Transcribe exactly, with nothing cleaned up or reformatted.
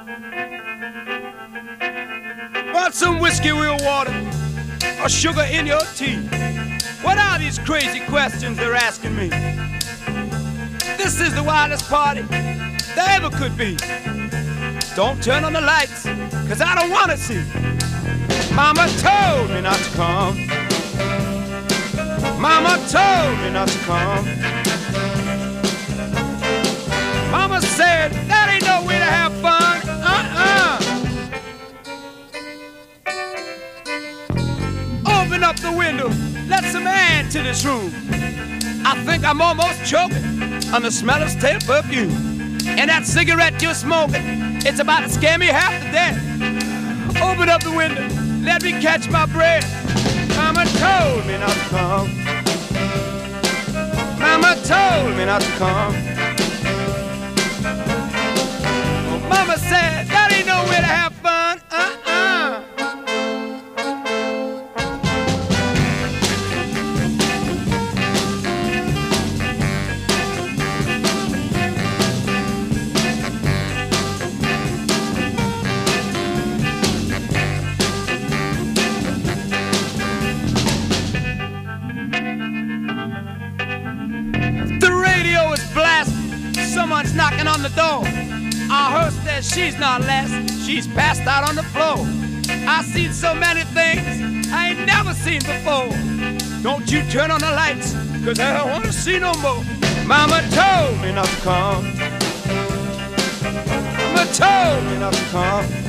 Want some whiskey with water or sugar in your tea? What are these crazy questions they're asking me? This is the wildest party there ever could be. Don't turn on the lights, cause I don't wanna see. Mama told me not to come. Mama told me not to come. Mama said that ain't no way to have fun. Uh-uh. Open up the window, let some air into this room. I think I'm almost choking on the smell of stale perfume. And that cigarette you're smoking, it's about to scare me half to death. Open up the window, let me catch my breath. Mama told me not to come. Mama told me not to come. Oh, Mama said that ain't no way to have fun. Uh-uh. Someone's knocking on the door. Our host says she's not less. She's passed out on the floor. I've seen so many things I ain't never seen before. Don't you turn on the lights, cause I don't wanna see no more. Mama told me not to come. Mama told me not to come.